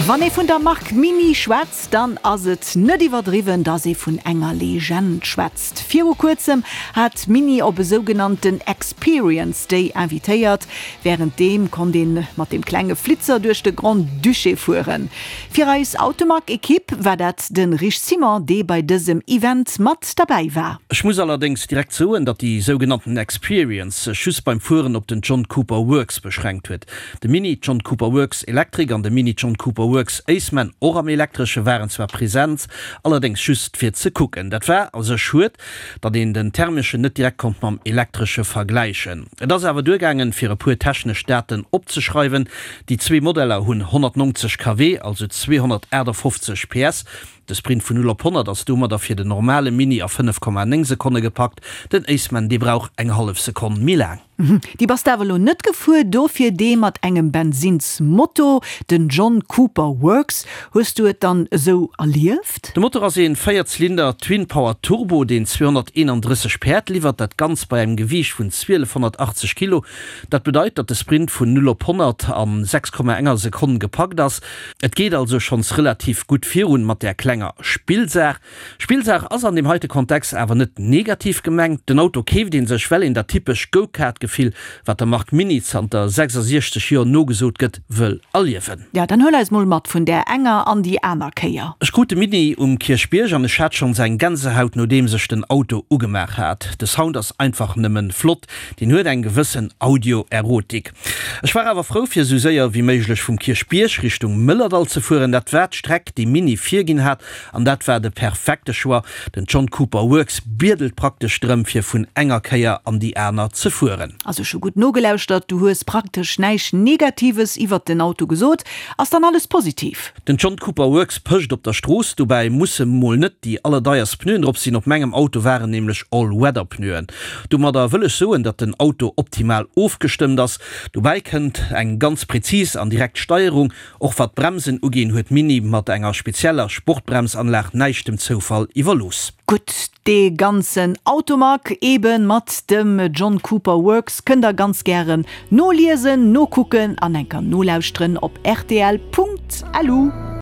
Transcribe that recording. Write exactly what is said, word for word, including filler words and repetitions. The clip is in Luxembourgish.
Wann e vun der Mark Mini schwätzt, dann ass et net iwwerdriwen, dat se vun enger Legend schwätzt. Vier Uhr kurzem hat Mini op e sogenannten Experience Day invitéiert, während dem kon den mat dem klenge Flitzer durch de Grand Duché fuhren. Fir eis Automark-Ekipp war dat den Rich Simon, de bei diesem Event mat dabei war. Ich muss allerdings direkt sagen, dass die sogenannten Experience schuss beim Fuhren op den John Cooper Works beschränkt wird. De Mini John Cooper Works Electric an de Mini John Cooper Works Aceman oder am elektrische waren zwar präsent, allerdings schüst fir ze gucken. Dat war also schut, dat den den thermische net direkt kommt man elektrische vergleichen. Das aber durchgangen fir pur technische Daten opzuschreiben. Die zwei Modelle hun hundertneunzig Kilowatt, also zweihundertfünfzig P S. Das Sprint von null auf hundert, das dummer dafür den normale Mini auf fünf Komma neun Sekunden gepackt, den Aceman die braucht eng halb Sekunden mehr lang. Mhm. Die Bastavelo net gefu dofir de mat engem Benzins Motto den John Cooper Works. Hast du et dann so erlieft? Der Motor as ein Feierzylinder Twin Power Turbo, den zweihunderteinunddreißig Pferd liefert, dat ganz bei einem Gewicht von zwölfhundertachtzig Kilo. Das bedeutet, dass der Sprint von null auf hundert an sechs Komma eins Sekunden gepackt ist. Es geht also schon relativ gut für und mit der kleiner Spielsach. Spielsach ist an dem heutigen Kontext aber nicht negativ gemengt. Den Auto käft den sich well in der typisch Go-Kart gefiel, wat der Mark Mini an der sechsundsechzig Jahre no gesot gëtt will alliewen. Ja, dann hol mal mat vun der enger an die Änerkeier. Ech gute Mini um Kirchbierg an hat schon sein ganze Haut no dem sech den Auto ugemerk hat. De Sound ist einfach nimmen flott, den huet en gewissen Audioerotik. Ich war aber froh fir so séier wie meiglech vum Kirchbierg Richtung Müllerdal zu fuhren, dat Wertstreck die Mini vier gin hat, an dat war de perfekte Schwar. Den John Cooper Works birdelt praktisch drüm fir vun enger Keier an die Äner zu fuhren. Also schon gut no gelauscht, du hast praktisch neich Negatives iwwer den Auto gesot, as dann alles positiv. Den John Cooper Works pöcht op der Stroß, dabei muss moll net die allerdeiers Pnøen, ob sie noch Mengegem Auto waren, nämlich All-Weather Pnøen. Du ma da willlle so, dat den Auto optimal aufgestimmt ist. Dabei könnt eng ganz präzis an Direktsteuerung auch wat Bremsen ugin huet Mini mat enger spezieller Sportbremsanlage neicht dem Zufall iwwer los. Gut, de ganzen Automark eben mat dem John Cooper Works könnt ihr ganz gern no lesen, no gucken, an enker no lauschtren op r t l punkt a l u.